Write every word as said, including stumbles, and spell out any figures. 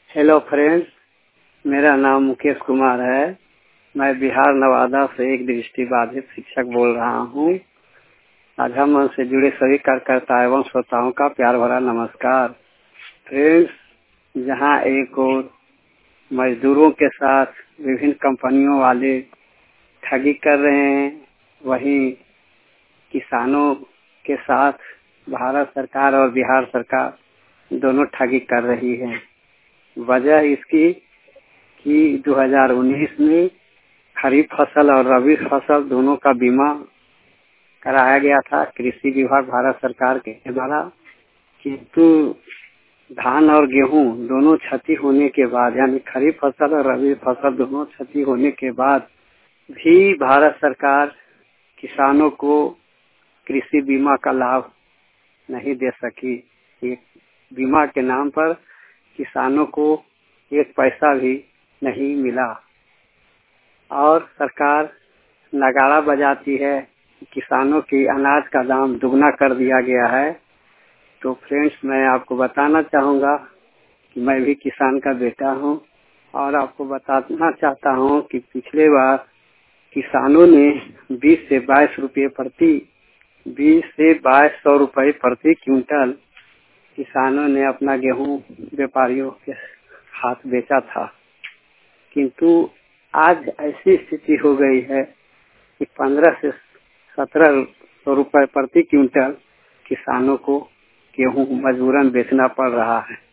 Hello friends, मेरा नाम मुकेश कुमार है। मैं बिहार नवादा से एक दृष्टिबाधित शिक्षक बोल रहा हूँ। साझा मंच से जुड़े सभी कार्यकर्ता एवं श्रोताओं का प्यार भरा नमस्कार। फ्रेंड्स, जहाँ एक और मजदूरों के साथ विभिन्न कंपनियों वाले ठगी कर रहे हैं, वहीं किसानों के साथ भारत सरकार और बिहार सरकार दोनों ठगी कर रही है। वजह इसकी कि दो हज़ार उन्नीस में खरीफ फसल और रबी फसल दोनों का बीमा कराया गया था कृषि विभाग भारत सरकार के द्वारा, किंतु धान और गेहूं दोनों क्षति होने के बाद, यानी खरीफ फसल और रबी फसल दोनों क्षति होने के बाद भी भारत सरकार किसानों को कृषि बीमा का लाभ नहीं दे सकी। एक बीमा के नाम पर किसानों को एक पैसा भी नहीं मिला और सरकार नगाड़ा बजाती है कि किसानों की अनाज का दाम दुगना कर दिया गया है। तो फ्रेंड्स, मैं आपको बताना चाहूँगा कि मैं भी किसान का बेटा हूँ और आपको बताना चाहता हूँ कि पिछले बार किसानों ने बीस से बाईस रुपये प्रति बीस से बाईस सौ रुपये प्रति क्विंटल किसानों ने अपना गेहूं व्यापारियों के हाथ बेचा था, किंतु आज ऐसी स्थिति हो गई है कि पंद्रह से सत्रह सौ रुपये प्रति क्विंटल किसानों को गेहूं मजबूरन बेचना पड़ रहा है।